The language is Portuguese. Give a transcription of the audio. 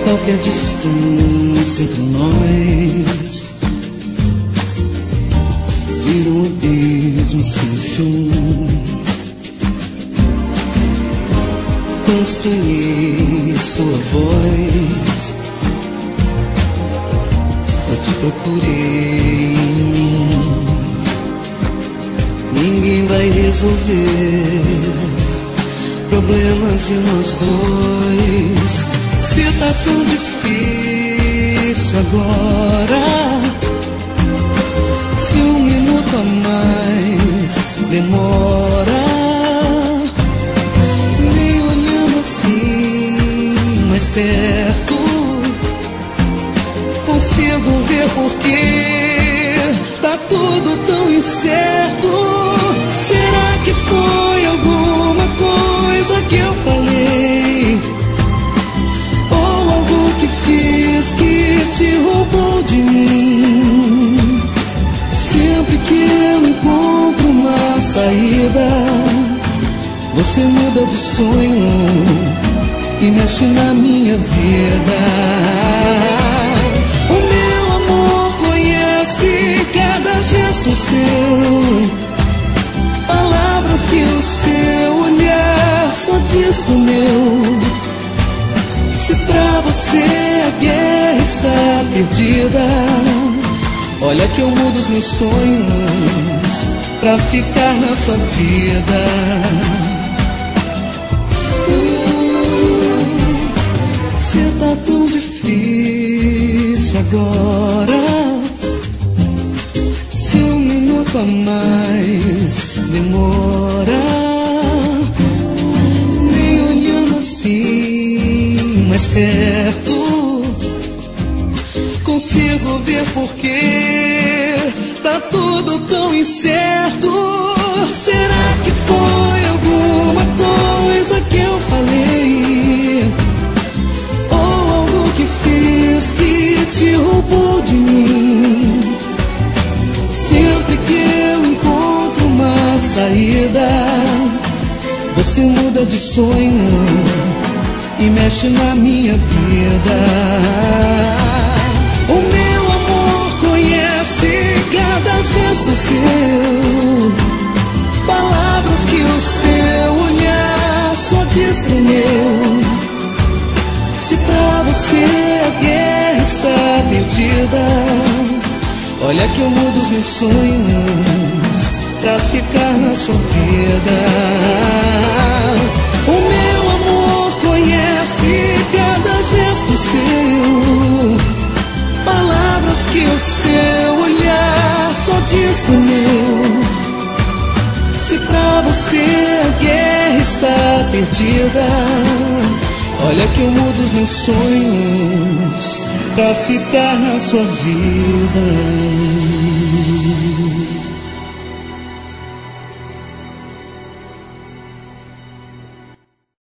qualquer distância entre nós vira um abismo sem fim. Quando estranhei sua voz, eu te procurei em mim. Ninguém vai resolver problemas de nós dois. Se tá tão difícil agora, se um minuto a mais demora, me olhando assim mais perto, consigo ver porque tá tudo tão incerto. Será que foi alguma coisa que eu falei, ou algo que fiz que te roubou de mim? Sempre que eu encontro uma saída, você muda de sonho e mexe na minha vida. O meu amor conhece cada gesto seu, palavras que o seu olhar só diz pro meu. Se pra você a guerra está perdida, olha que eu mudo os meus sonhos pra ficar na sua vida. Se tá tão difícil agora, se um minuto a mais demora, nem olhando assim mais perto, consigo ver porque tá tudo tão incerto. Será que foi alguma coisa que eu falei, ou algo que fiz que te roubou de mim? Sempre que eu encontro uma saída, você muda de sonho e mexe na minha vida. O meu amor conhece cada gesto seu, palavras que o seu olhar só diz pro meu. Se pra você a guerra está perdida, olha que eu mudo os meus sonhos pra ficar na sua vida. O meu amor conhece cada gesto seu, palavras que o seu olhar só diz pro meu. Se pra você a guerra está perdida, olha que eu mudo os meus sonhos pra ficar na sua vida.